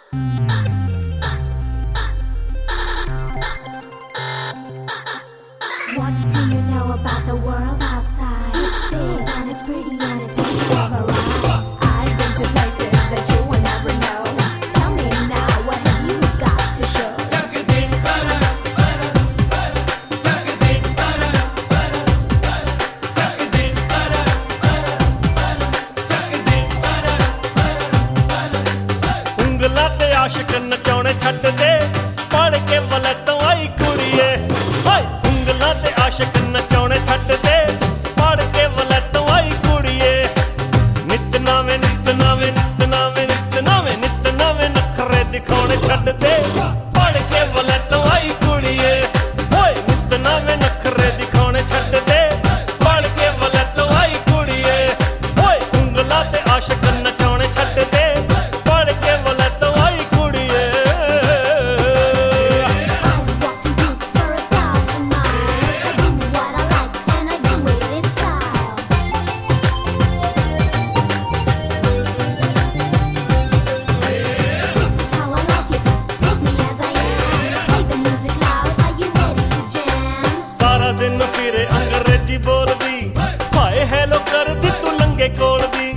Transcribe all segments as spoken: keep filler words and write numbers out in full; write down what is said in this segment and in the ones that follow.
What do you know about the world outside? It's big and it's pretty and it's really override. I've been to places that you will never know. Tell me now, what have you got to show? ਉਂਗਲਾਂ ਤੇ ਆਸ਼ਿਕ ਨਚਾਉਣੇ ਛੱਡ ਦੇ ਪੜ ਕੇ ਵਲੈਤੋਂ ਆਈ ਕੁੜੀਏ ਹਾਏ ਉਂਗਲਾਂ ਤੇ ਆਸ਼ਿਕ ਨਚਾਉਣੇ ਛੱਡ ਦੇ ਪੜ ਕੇ ਵਲੈਤੋਂ ਆਈ ਕੁੜੀਏ ਨਿਤ ਨਵੇਂ ਨਿਤ ਨਵੇਂ ਨਿਤ ਨਵੇਂ ਨਿਤ ਨਵੇਂ ਨਿਤ ਨਵੇਂ ਨਖਰੇ ਦਿਖਾਉਣੇ ਛੱਡ ਦੇ ਪੜ ਕੇ ਵਲੈਤੋਂ ਆਈ ਕੁੜੀਏ ਹੋਏ ਨਿਤ ਨਵੇਂ ਨਖਰੇ ਦਿਖਾਉਣੇ ਛੱਡ ਦੇ ਪੜ ਕੇ ਵਲੈਤੋਂ ਆਈ ਕੁੜੀਏ ਹੋਏ ਉਂਗਲਾਂ ਤੇ ਆਸ਼ਿਕ ਨਚਾਉਣੇ ਛੱਡ ਦੇ दिन फिरे अंग्रेजी बोलदी हाय हेलो करदी तू लंगे कोलदी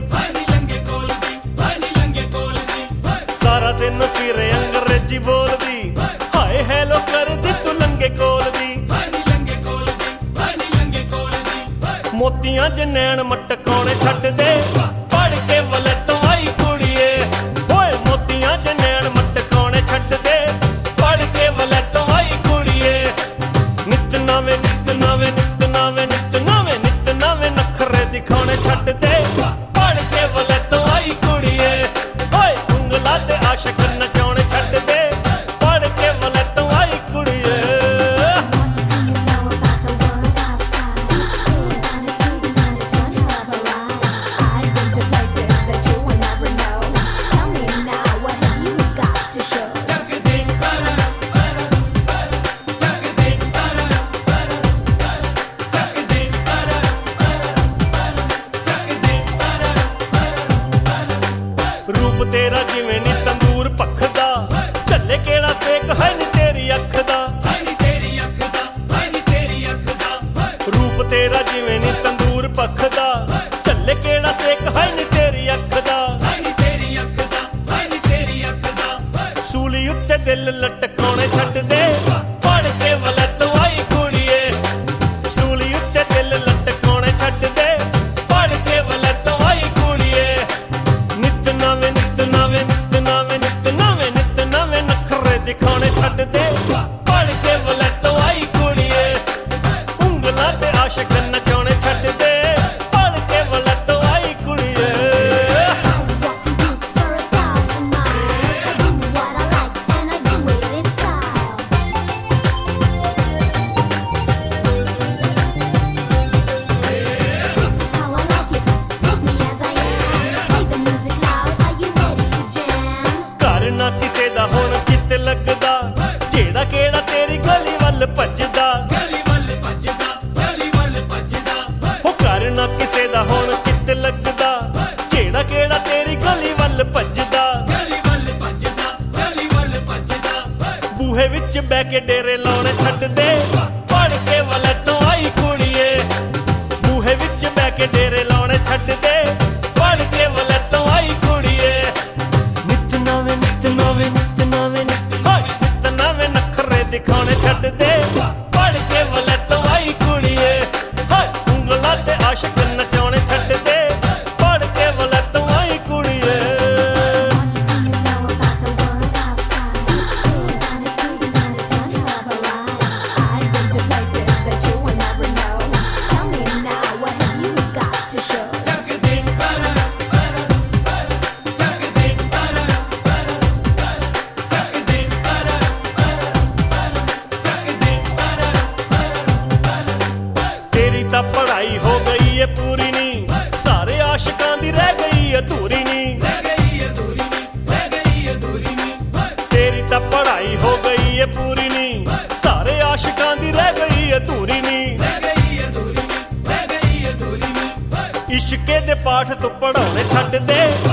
सारा दिन फिरे अंग्रेजी बोलदी हाय हेलो करदी तू लंगे कोलदी मोतियां च नैन मटकाउणे छड्ड दे पढ़ के वलैतों आई कुड़िए होए मोतियां च नैन मटकाउणे छड्ड दे पढ़ के वलैतों आई कुड़िए नित नवें नित नवें नित नवें नित नवें नित नवें नखरे दिखाउणे छड्ड दे पढ़ के वलैतों आई कुड़िए होए ਉਂਗਲਾਂ ते आशिक नचाउणे छड्ड दे पढ़ के वलैतों आई कुड़िए रूप तेरा जिवें नी तंदूर भखदा झल्ले केड़ा सेक है नी तेरी अख दा रूप तेरा जिवें नी तंदूर भखदा झल्ले केड़ा सेक है नी तेरी अख दा सूली उत्ते दिल लटकाउणे छड्ड दे पढ़ के वलैतों आई कुड़िए सूली उत्ते दिल लटकाउणे छड्ड दे पढ़ के वलैतों आई कुड़िए नित नवें नित नवें नित नवें नित नवें नित नवें नखरे दिखाउणे छड्ड दे पढ़ के वलैतों आई कुड़िए ਉਂਗਲਾਂ ते आशिक नचाउणे छड्ड दे पढ़ के वलैतों आई कुड़िए घर ना किसे दा हुण चित लगदा जेड़ा केड़ा तेरी गली वल भजदा हो घर ना किसे दा हुण चित लगदा जेड़ा केड़ा तेरी गली वल भजदा बूहे विच बैठ के डेरे लाउणे छड्ड दे पढ़ के वलैतों आई कुड़िए बूहे विच बैठ के डेरे लाउणे छड्ड दे पढ़ के वलैतों आई कुड़िए नित नवें नित नवें नित नवें नित हाय नित नवें नखरे दिखाउणे छड्ड दे पढ़ के वलैतों आई कुड़िए हाय ਉਂਗਲਾਂ ते आशिक नचाउणे छड्ड दे पढ़ के वलैतों आई कुड़िए तेरी तां पढ़ाई हो गई है पूरी नी सारे आशिकां दी रह गई अधूरी नी तेरी तां पढ़ाई हो गई है पूरी नी सारे आशिकां दी रह गई अधूरी नी इश्के दे पाठ तू पढ़ाउणे छड्ड दे